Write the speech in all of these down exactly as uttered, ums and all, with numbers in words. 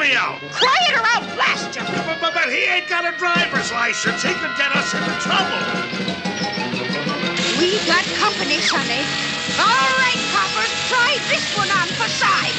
me out. Quiet or I'll blast you. But, but, but he ain't got a driver's license. He could get us into trouble. We got company, Sonny. All right, coppers, try this one on for size.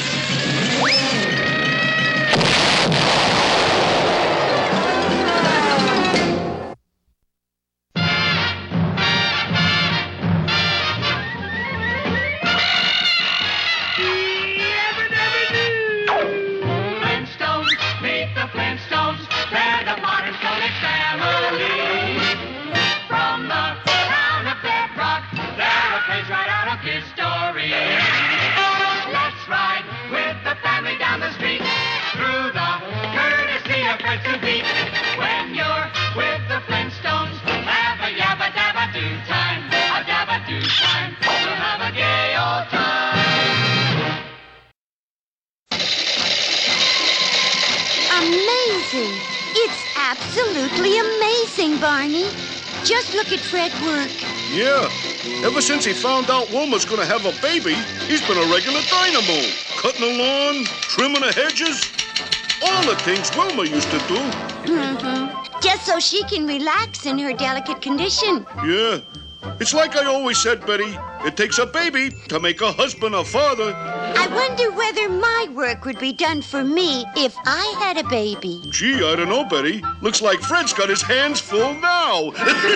Amazing. It's absolutely amazing, Barney. Just look at Fred work. Yeah. Ever since he found out Wilma's going to have a baby, he's been a regular dynamo. Cutting the lawn, trimming the hedges. All the things Wilma used to do. Mm-hmm. Just so she can relax in her delicate condition. Yeah. It's like I always said, Betty. It takes a baby to make a husband a father. I wonder whether my work would be done for me if I had a baby. Gee, I don't know, Betty. Looks like Fred's got his hands full now.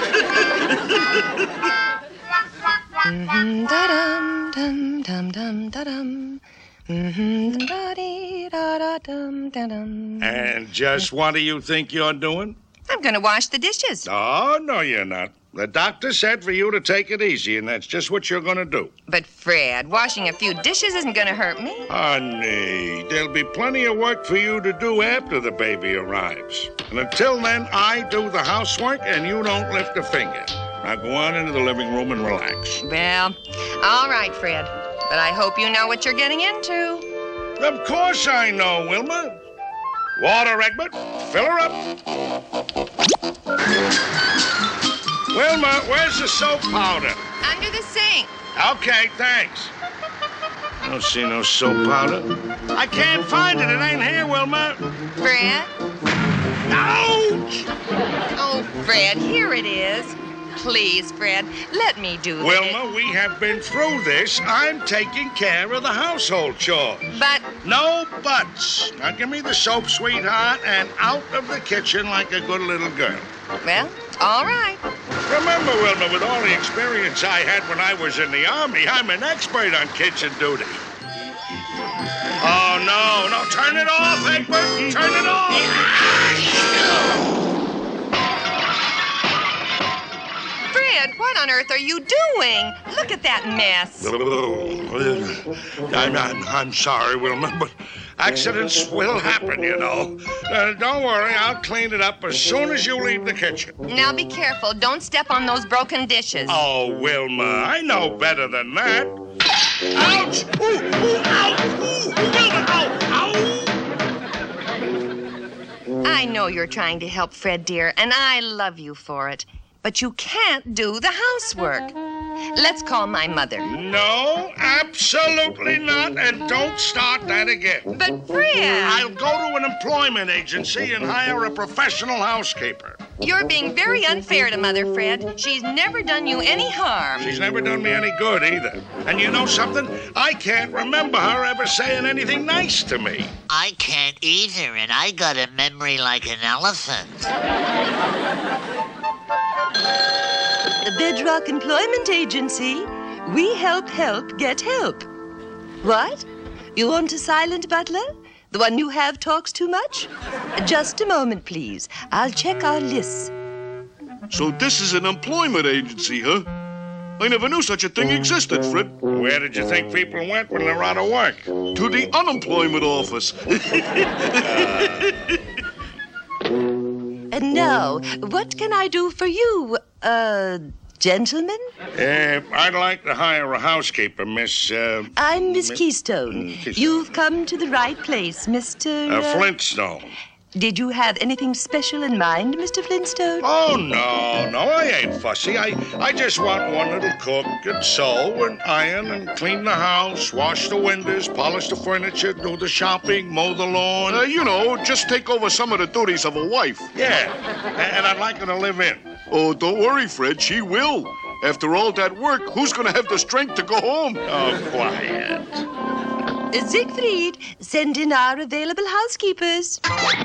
Mm-hmm, da-dum, dum, dum, dum, da-dum. Mm-hmm, da-dee-da-da-dum, da-dum. And just what do you think you're doing? I'm going to wash the dishes. Oh, no, you're not. The doctor said for you to take it easy, and that's just what you're going to do. But, Fred, washing a few dishes isn't going to hurt me. Honey, there'll be plenty of work for you to do after the baby arrives. And until then, I do the housework, and you don't lift a finger. Now go on into the living room and relax. Well, all right, Fred. But I hope you know what you're getting into. Of course I know, Wilma. Water, Egbert. Fill her up. Wilma, where's the soap powder? Under the sink. Okay, thanks. I don't see no soap powder. I can't find it. It ain't here, Wilma. Fred? Ouch! Oh, Fred, here it is. Please, Fred, let me do Wilma, it. we have been through this. I'm taking care of the household chores. But... No buts. Now give me the soap, sweetheart, and out of the kitchen like a good little girl. Well, all right. Remember, Wilma, with all the experience I had when I was in the Army, I'm an expert on kitchen duty. Oh, no, no, turn it off, Egbert. Turn it off. Fred, what on earth are you doing? Look at that mess. I'm, I'm, I'm sorry, Wilma, but accidents will happen, you know. Uh, don't worry, I'll clean it up as soon as you leave the kitchen. Now be careful. Don't step on those broken dishes. Oh, Wilma, I know better than that. Ouch! Ooh, ooh, ow! Ooh, Wilma, ow! Ow! I know you're trying to help Fred, dear, and I love you for it. But you can't do the housework. Let's call my mother. No, absolutely not, and don't start that again. But, Fred... I'll go to an employment agency and hire a professional housekeeper. You're being very unfair to Mother, Fred. She's never done you any harm. She's never done me any good, either. And you know something? I can't remember her ever saying anything nice to me. I can't either, and I got a memory like an elephant. The Bedrock Employment Agency. We help help get help. What? You want a silent butler? The one you have talks too much? Just a moment, please. I'll check our lists. So this is an employment agency, huh? I never knew such a thing existed, Fred. Where did you think people went when they're out of work? To the unemployment office. And now, what can I do for you, uh, gentlemen? Uh, I'd like to hire a housekeeper, Miss, uh... I'm Miss Miss- Keystone. Mm, Keystone. You've come to the right place, Mister Uh, Flintstone. Did you have anything special in mind, Mister Flintstone? Oh, no, no, I ain't fussy. I, I just want one that'll cook and sew and iron and clean the house, wash the windows, polish the furniture, do the shopping, mow the lawn. Uh, you know, just take over some of the duties of a wife. Yeah, and I'd like her to live in. Oh, don't worry, Fred. She will. After all that work, who's going to have the strength to go home? Oh, quiet. Siegfried, send in our available housekeepers.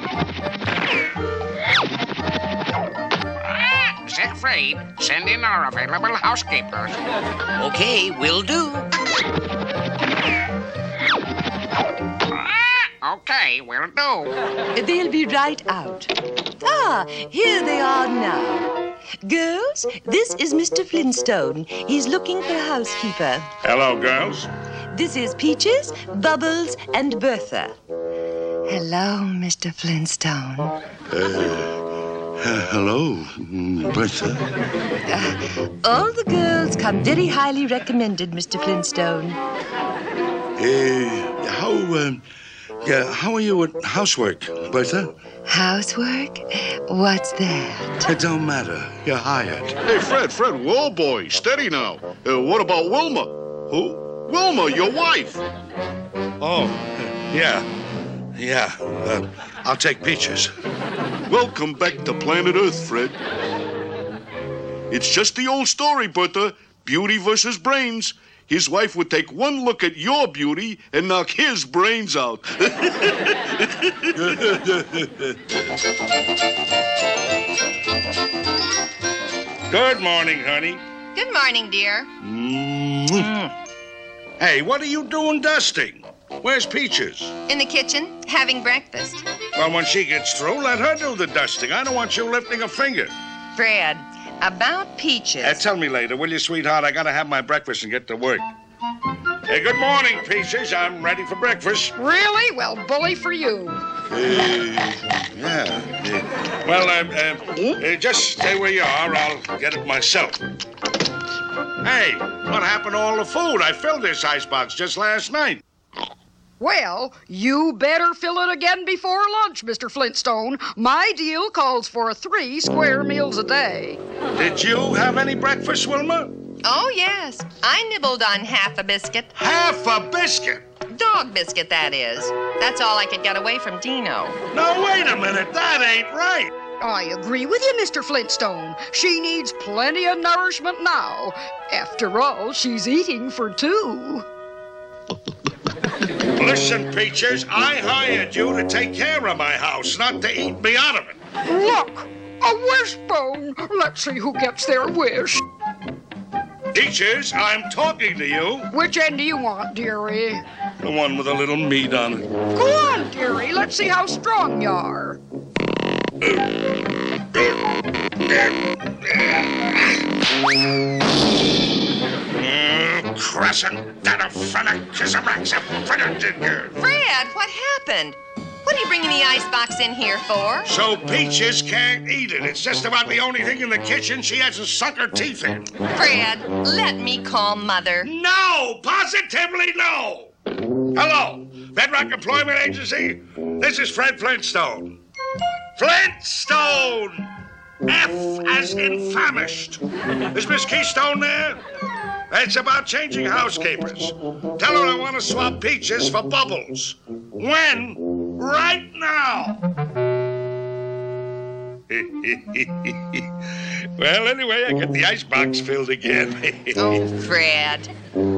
Siegfried, send in our available housekeepers. Okay, will do. Okay, will do. They'll be right out. Ah, here they are now. Girls, this is Mister Flintstone. He's looking for a housekeeper. Hello, girls. This is Peaches, Bubbles, and Bertha. Hello, Mister Flintstone. Uh, uh, hello, Bertha. Uh, all the girls come very highly recommended, Mister Flintstone. Uh, how, um, yeah, how are you at housework, Bertha? Housework? What's that? It don't matter. You're hired. Hey, Fred, Fred, whoa, boy, steady now. Uh, what about Wilma? Who? Wilma, your wife. Oh, yeah. Yeah, uh, I'll take Peaches. Welcome back to planet Earth, Fred. It's just the old story, Bertha. Beauty versus brains. His wife would take one look at your beauty and knock his brains out. Good morning, honey. Good morning, dear. Mm. Hey, what are you doing dusting? Where's Peaches? In the kitchen, having breakfast. Well, when she gets through, let her do the dusting. I don't want you lifting a finger. Fred, about Peaches. Uh, tell me later, will you, sweetheart? I gotta have my breakfast and get to work. Hey, good morning, Peaches. I'm ready for breakfast. Really? Well, bully for you. Uh, yeah. Uh, well, um, uh, uh, just stay where you are. I'll get it myself. Hey, what happened to all the food? I filled this icebox just last night. Well, you better fill it again before lunch, Mister Flintstone. My deal calls for three square meals a day. Did you have any breakfast, Wilma? Oh, yes. I nibbled on half a biscuit. Half a biscuit? Dog biscuit, that is. That's all I could get away from Dino. No, wait a minute. That ain't right. I agree with you, Mister Flintstone. She needs plenty of nourishment now. After all, she's eating for two. Listen, Peaches, I hired you to take care of my house, not to eat me out of it. Look, a wishbone. Let's see who gets their wish. Peaches, I'm talking to you. Which end do you want, dearie? The one with a little meat on it. Go on, dearie. Let's see how strong you are. Mm, Crescent, that a fennec, Fred, what happened? What are you bringing the icebox in here for? So Peaches can't eat it. It's just about the only thing in the kitchen she hasn't sunk her teeth in. Fred, let me call Mother. No! Positively no! Hello, Bedrock Employment Agency. This is Fred Flintstone. Flintstone! F as in famished. Is Miss Keystone there? It's about changing housekeepers. Tell her I want to swap Peaches for Bubbles. When? Right now. Well, anyway, I get the icebox filled again. Oh, Fred.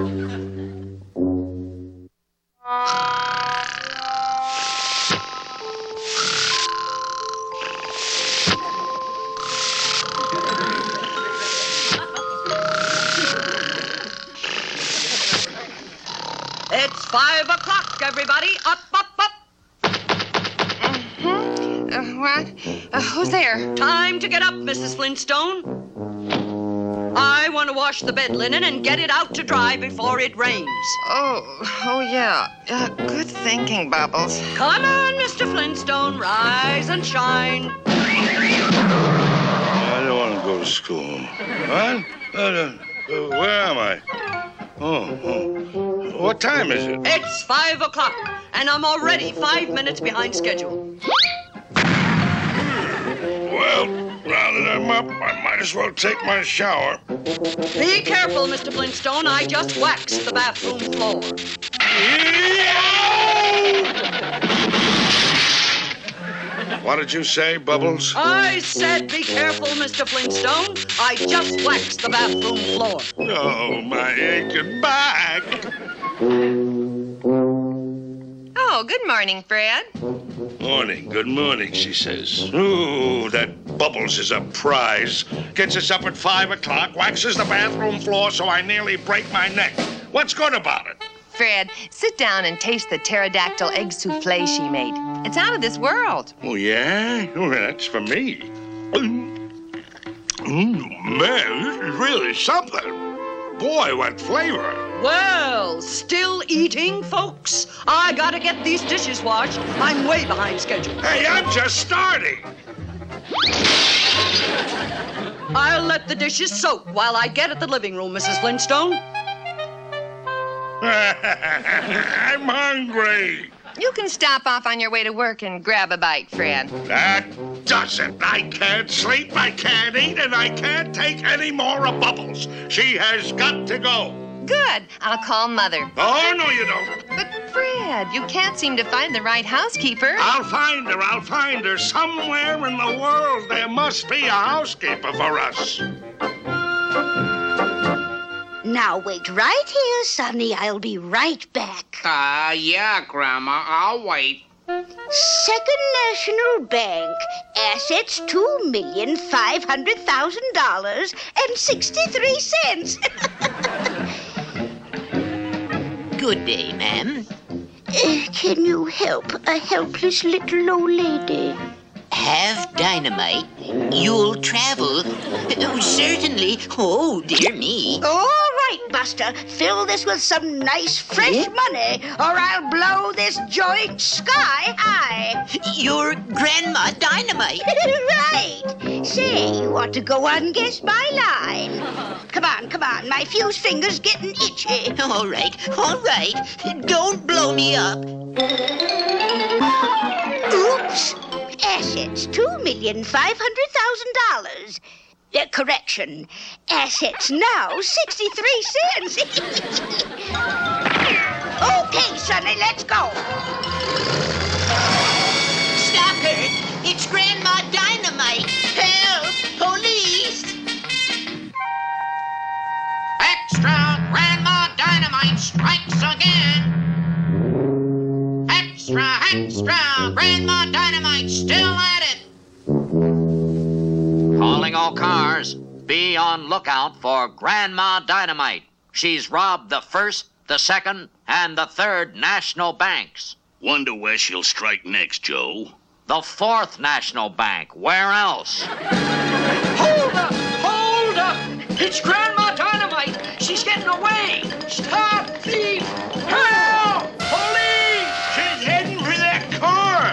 It's five o'clock, everybody. Up, up, up. Mm-hmm. Uh, what? Uh, who's there? Time to get up, Missus Flintstone. I want to wash the bed linen and get it out to dry before it rains. Oh, oh yeah. Uh, good thinking, Bubbles. Come on, Mister Flintstone. Rise and shine. I don't want to go to school. What? Uh, uh, where am I? Oh, oh. What time is it? It's five o'clock, and I'm already five minutes behind schedule. Well, now that I'm up, I might as well take my shower. Be careful, Mister Flintstone. I just waxed the bathroom floor. What did you say, Bubbles? I said be careful, Mister Flintstone. I just waxed the bathroom floor. Oh, my aching back. Oh, good morning, Fred. Morning, good morning, she says. Ooh, that Bubbles is a prize. Gets us up at five o'clock, waxes the bathroom floor so I nearly break my neck. What's good about it? Fred, sit down and taste the pterodactyl egg souffle she made. It's out of this world. Oh, yeah? Oh, that's for me. Mm, man, this is really something. Boy, what flavor. Well, still eating, folks? I gotta get these dishes washed. I'm way behind schedule. Hey, I'm just starting. I'll let the dishes soak while I get at the living room, Missus Flintstone. I'm hungry. You can stop off on your way to work and grab a bite, Fred. That does it. I can't sleep, I can't eat, and I can't take any more of Bubbles. She has got to go. Good. I'll call Mother. Oh, no, you don't. But, Fred, you can't seem to find the right housekeeper. I'll find her. I'll find her. Somewhere in the world there must be a housekeeper for us. Now wait right here, Sonny. I'll be right back. Uh, yeah, Grandma, I'll wait. Second National Bank. Assets two million five hundred thousand dollars and sixty-three cents. Good day, ma'am. Uh, can you help a helpless little old lady? Have dynamite? You'll travel? Oh, certainly. Oh, dear me. All right, Buster. Fill this with some nice, fresh money, or I'll blow this joint sky high. Your Grandma Dynamite. Right. Say, you ought to go on and guess my line. Come on, come on. My fuse finger's getting itchy. All right, all right. Don't blow me up. Oops. Assets, two million five hundred thousand dollars. Uh, correction. Assets now, sixty-three cents. Okay, Sonny, let's go. Stop her. It's Grandma Dynamite. Help! Police! Extra! Grandma Dynamite strikes again! Extra, extra! Grandma Dynamite still at it! Calling all cars. Be on lookout for Grandma Dynamite. She's robbed the first, the second, and the third national banks. Wonder where she'll strike next, Joe. The fourth national bank. Where else? Hold up! Hold up! It's Grandma Dynamite! She's getting away! Stop, thief! Help! Police! She's heading for that car.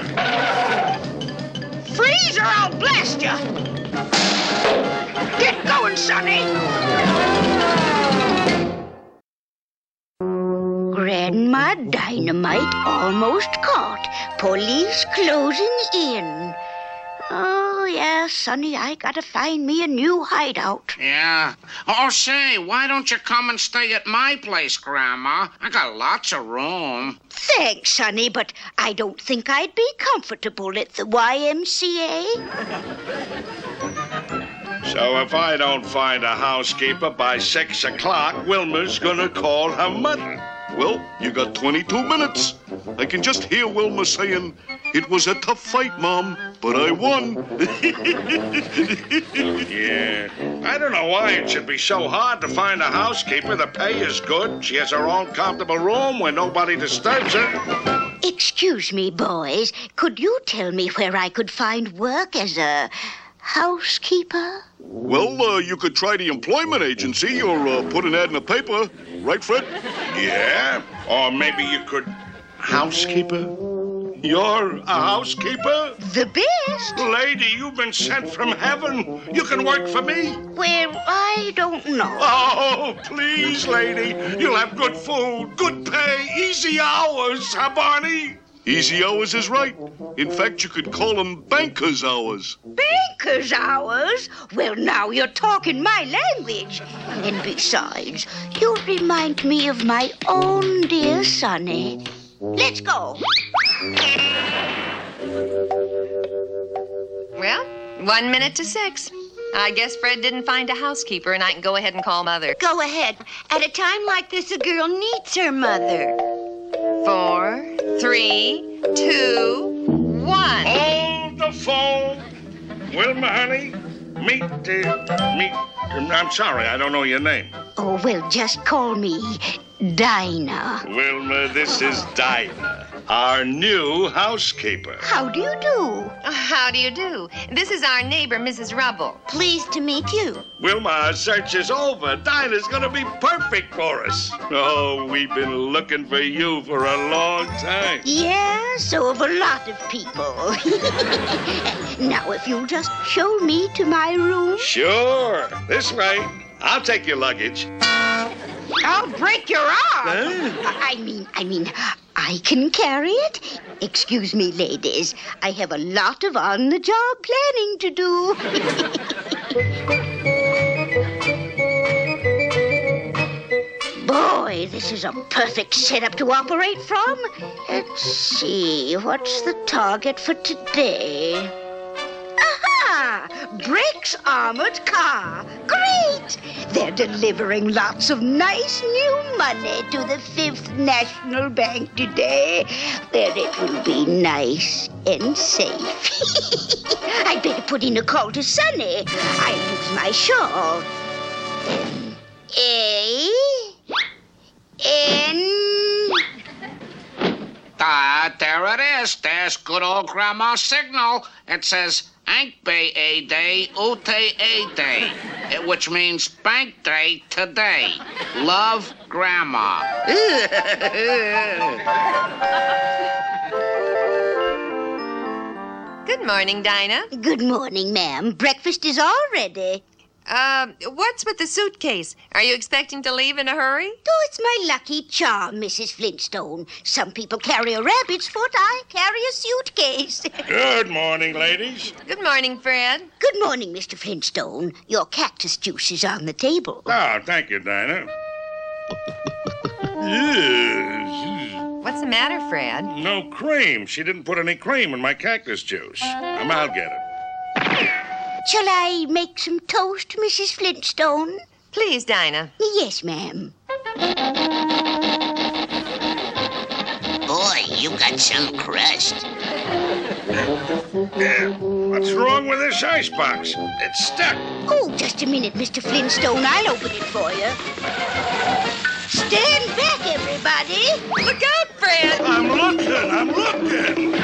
Freeze or I'll blast you. Get going, Sonny. Grandma Dynamite almost caught. Police closing in. Oh, yeah, Sonny, I gotta find me a new hideout. Yeah. Oh, say, why don't you come and stay at my place, Grandma? I got lots of room. Thanks, Sonny, but I don't think I'd be comfortable at the Y M C A. So if I don't find a housekeeper by six o'clock, Wilma's gonna call her mother. Well, you got twenty-two minutes. I can just hear Wilma saying, "It was a tough fight, Mom, but I won." Yeah. I don't know why it should be so hard to find a housekeeper. The pay is good. She has her own comfortable room where nobody disturbs her. Excuse me, boys. Could you tell me where I could find work as a housekeeper? Well, uh, you could try the employment agency or uh, put an ad in the paper. Right, Fred? Yeah. Or maybe you could... Housekeeper? You're a housekeeper? The best. Lady, you've been sent from heaven. You can work for me. Well, I don't know. Oh, please, lady. You'll have good food, good pay, easy hours, huh, Barney? Easy hours is right. In fact, you could call them banker's hours. Banker's hours? Well, now you're talking my language. And besides, you remind me of my own dear Sonny. Let's go. Well, one minute to six. I guess Fred didn't find a housekeeper, and I can go ahead and call Mother. Go ahead. At a time like this, a girl needs her mother. Four, three, two, one. Hold the phone. Wilma, honey, meet, uh, meet, I'm sorry, I don't know your name. Oh, well, just call me Dinah. Wilma, this is Dinah, our new housekeeper. How do you do? How do you do? This is our neighbor, Missus Rubble. Pleased to meet you. Wilma, our search is over. Dinah's gonna be perfect for us. Oh, we've been looking for you for a long time. Yeah, so have a lot of people. Now, if you'll just show me to my room. Sure. This way. I'll take your luggage. I'll break your arm. Huh? I mean, I mean, I can carry it. Excuse me, ladies. I have a lot of on-the-job planning to do. Boy, this is a perfect setup to operate from. Let's see, what's the target for today? Aha! Brick's armored car. Great! They're delivering lots of nice new money to the Fifth National Bank today, where it will be nice and safe. I'd better put in a call to Sonny. I'll use my shawl. A... N... Ah, there it is. There's good old Grandma's signal. It says, Ank Bay A Day, Ute A Day, which means Bank Day today. Love, Grandma. Good morning, Dinah. Good morning, ma'am. Breakfast is all ready. Uh, what's with the suitcase? Are you expecting to leave in a hurry? Oh, it's my lucky charm, Missus Flintstone. Some people carry a rabbit's foot. I carry a suitcase. Good morning, ladies. Good morning, Fred. Good morning, Mister Flintstone. Your cactus juice is on the table. Oh, thank you, Dinah. Yes. What's the matter, Fred? No cream. She didn't put any cream in my cactus juice. Um, I'll get it. Shall I make some toast, Missus Flintstone? Please, Dinah. Yes, ma'am. Boy, you got some crust. Yeah. What's wrong with this icebox? It's stuck. Oh, just a minute, Mister Flintstone. I'll open it for you. Stand back, everybody. Look out, Fred! I'm looking. I'm looking.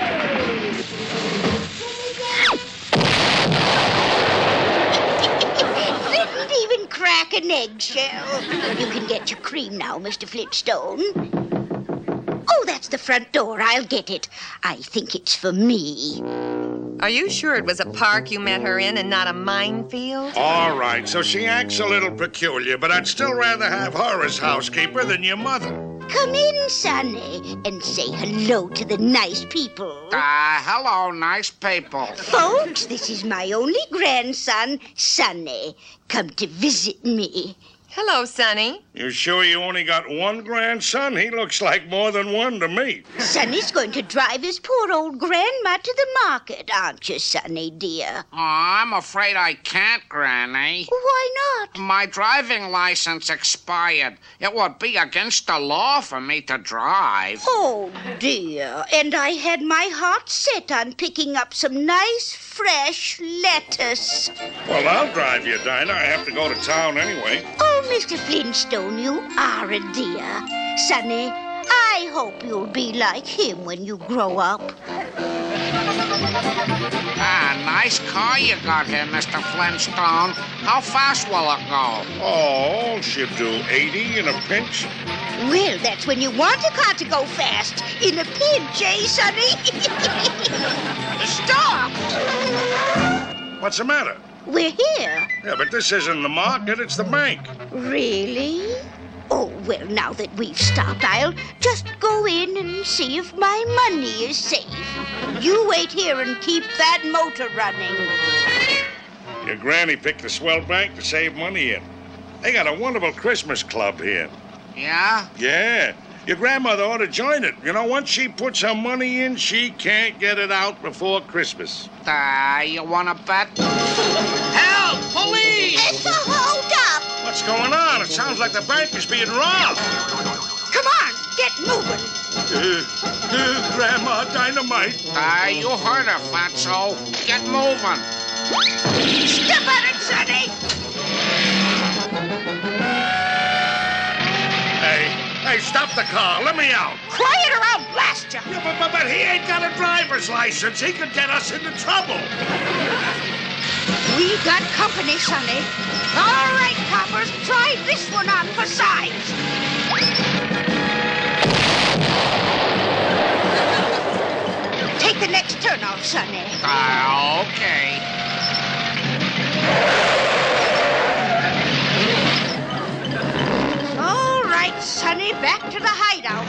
Didn't even crack an eggshell. You can get your cream now, Mister Flintstone. Oh, that's the front door. I'll get it. I think it's for me. Are you sure it was a park you met her in and not a minefield? All right, so she acts a little peculiar, but I'd still rather have her as housekeeper than your mother. Come in, Sonny, and say hello to the nice people. Ah, uh, hello, nice people. Folks, this is my only grandson, Sonny, come to visit me. Hello, Sonny. You sure you only got one grandson? He looks like more than one to me. Sonny's going to drive his poor old grandma to the market, aren't you, Sonny, dear? Oh, I'm afraid I can't, Granny. Why not? My driving license expired. It would be against the law for me to drive. Oh, dear. And I had my heart set on picking up some nice, fresh lettuce. Well, I'll drive you, Dinah. I have to go to town anyway. Oh, Mister Flintstone, you are a dear. Sonny, I hope you'll be like him when you grow up. Ah, nice car you got here, Mister Flintstone. How fast will it go? Oh, she'll do eighty in a pinch. Well, that's when you want a car to go fast. In a pinch, eh, Sonny? Stop! What's the matter? We're here. Yeah, but this isn't the market, it's the bank. Really? Oh, Well, now that we've stopped, I'll just go in and see if my money is safe. You wait here and keep that motor running. Your granny picked a swell bank to save money in. They got a wonderful Christmas club here. Yeah? Yeah. Your grandmother ought to join it. You know, once she puts her money in, she can't get it out before Christmas. Uh, you want to bet? Help! Police! It's a hold-up! What's going on? It sounds like the bank is being robbed. Come on, get moving. Uh, uh, Grandma Dynamite. Uh, you heard her, Fatso. Get moving. Step on it, Sonny. Hey, hey, stop the car. Let me out. Quiet or I'll blast you. Yeah, but, but, but he ain't got a driver's license. He could get us into trouble. We got company, Sonny. All right, coppers, try this one on for size. Take the next turn off, Sonny. Uh, okay. All right, Sonny, back to the hideout.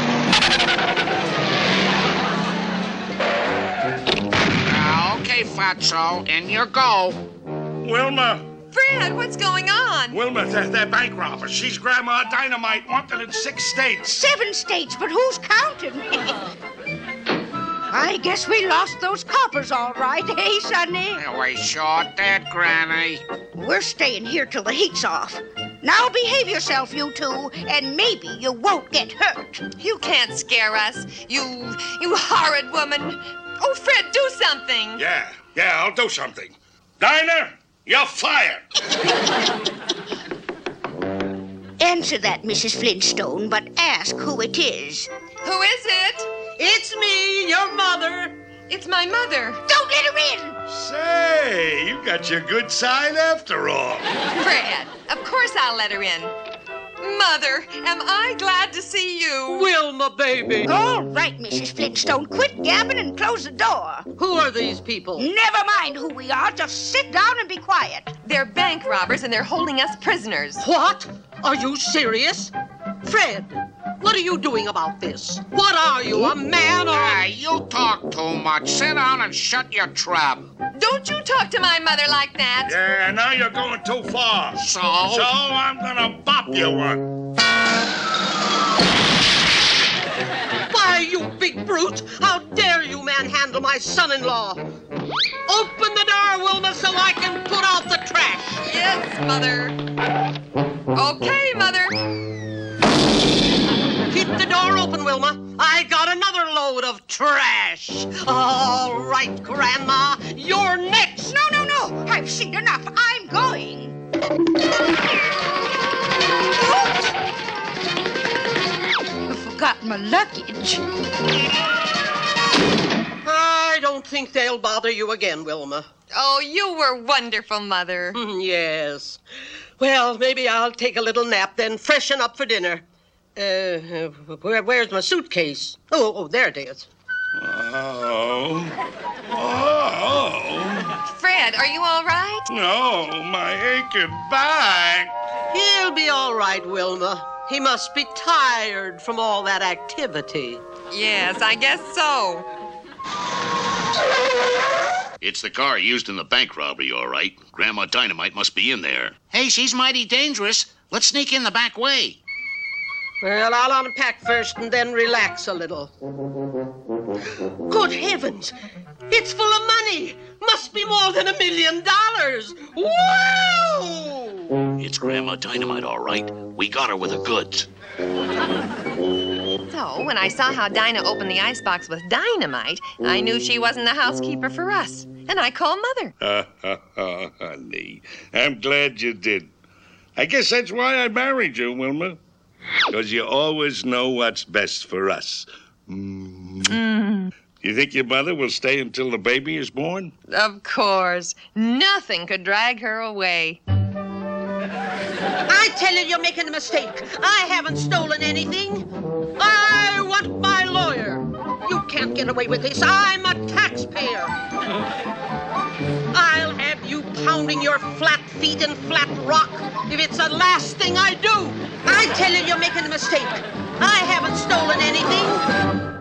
Uh, okay, Fatso, in you go. Wilma. Fred, what's going on? Wilma, they're, they're bank robbers. She's Grandma Dynamite, wanted in six states. Seven states, but who's counting? I guess we lost those coppers all right, eh, Sonny? We sure did, Granny. We're staying here till the heat's off. Now behave yourself, you two, and maybe you won't get hurt. You can't scare us, you, you horrid woman. Oh, Fred, do something. Yeah, yeah, I'll do something. Dinah, you're fired. Answer that, Missus Flintstone, but ask who it is. Who is it? It's me, your mother. It's my mother. Don't let her in! Say, you got your good side after all. Fred, of course I'll let her in. Mother, am I glad to see you? Wilma, baby. All right, Missus Flintstone, quit gabbing and close the door. Who are these people? Never mind who we are, just sit down and be quiet. They're bank robbers and they're holding us prisoners. What? Are you serious? Fred, what are you doing about this? What are you, a man or Ah, a... you talk too much. Sit down and shut your trap. Don't you talk to my mother like that. Yeah, now you're going too far. So? So I'm gonna bop you one. Why, you big brute! How dare you manhandle my son-in-law? Open the door, Wilma, so I can put out the trash. Yes, Mother. Okay, Mother. Keep the door open, Wilma. I got another load of trash. All right, Grandma, you're next. No, no, no. I've seen enough. I'm going. I forgot my luggage. I don't think they'll bother you again, Wilma. Oh, you were wonderful, Mother. Hmm, yes. Well, maybe I'll take a little nap, then freshen up for dinner. Uh, where, where's my suitcase? Oh, oh, there it is. Oh. Oh. Fred, are you all right? No, my aching back. He'll be all right, Wilma. He must be tired from all that activity. Yes, I guess so. It's the car used in the bank robbery, all right. Grandma Dynamite must be in there. Hey, she's mighty dangerous. Let's sneak in the back way. Well, I'll unpack first and then relax a little. Good heavens! It's full of money! Must be more than a million dollars! Wow! It's Grandma Dynamite, all right. We got her with the goods. So, when I saw how Dinah opened the icebox with dynamite, I knew she wasn't the housekeeper for us. And I called Mother. Ha, ha, ha, honey. I'm glad you did. I guess that's why I married you, Wilma. Because you always know what's best for us. Mm. Mm. You think your mother will stay until the baby is born? Of course. Nothing could drag her away. I tell you, you're making a mistake. I haven't stolen anything. I want my lawyer. You can't get away with this. I'm a taxpayer. I'll have you pounded pounding your flat feet in flat rock if it's the last thing I do. I tell you, you're making a mistake. I haven't stolen anything.